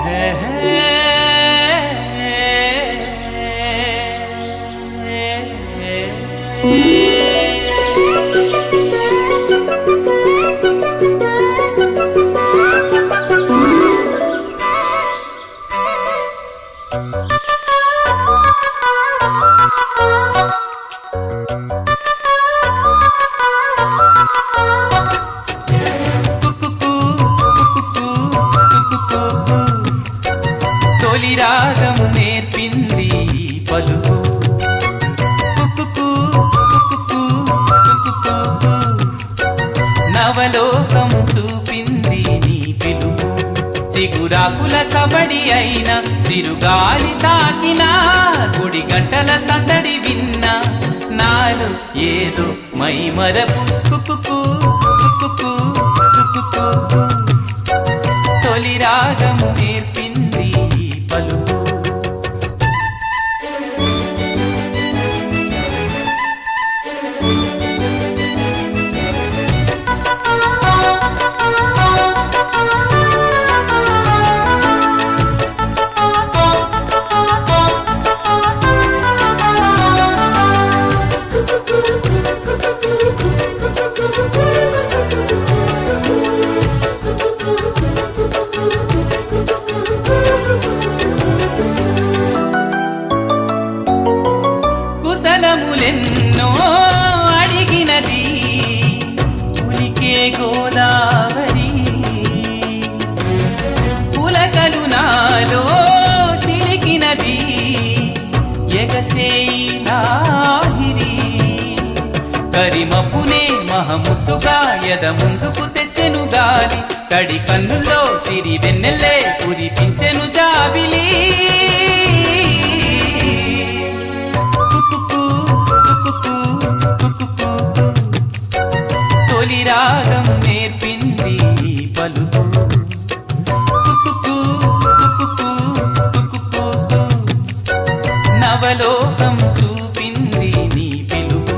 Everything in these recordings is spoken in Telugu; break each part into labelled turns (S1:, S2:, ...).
S1: తొలి రాగం నేర్పింది పలుకు నవలోకం చూపింది నీ పిలుపు చిగురాకుల సబడి అయిన చిరుగాలి తాకినా గుడి గంటల సందడి విన్నా నాలు ఏదో మైమరపు తొలి రాగం నేర్పింది పలుకు కుశలములెన్నో అడిగినది ఉలికే గోదావరి పులకలు నాలో చిలికినది ఎగసేయి లాహిరి కరిమపునే మహముద్దుగా ఎద ముందుకు తెచ్చెను గాలి తడి కన్నుల్లో సిరి వెన్నెల్లే కురిపించెను జాబిలి తొలి రాగం నేర్పింది పలుకు నవలోకం చూపింది నీ పిలుపు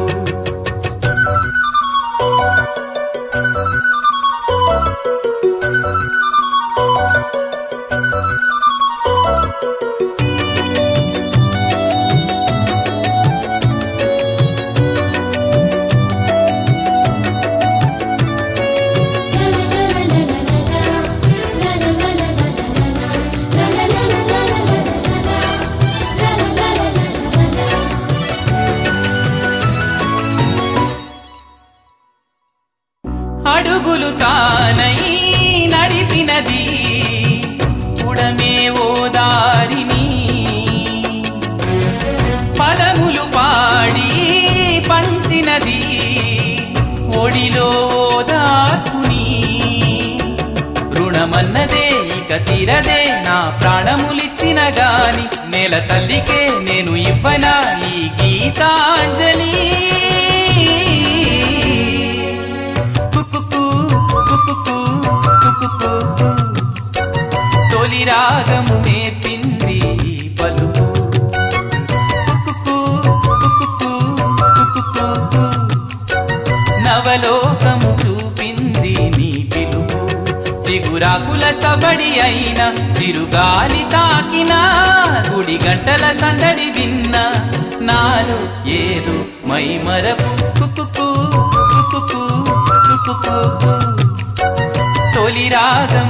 S1: అడుగులు తానై నడిపినది పుడమే ఓ దారిని పదములు పాడి పంచినది ఒడిలో ఓదార్పుని రుణమన్నదే ఇక తీరదే నా ప్రాణములిచ్చిన గాని నేల తల్లికే నేను ఇవ్వనా ఈ గీతాంజలి తొలి రాగం నేర్పింది పలుకు నవలోకం చూపింది నీ పిలుపు చిగురాకుల సబడి అయిన చిరుగాలి తాకినా గుడి గంటల సందడి విన్నా నాలో ఏదో మైమరపు తొలి రాగం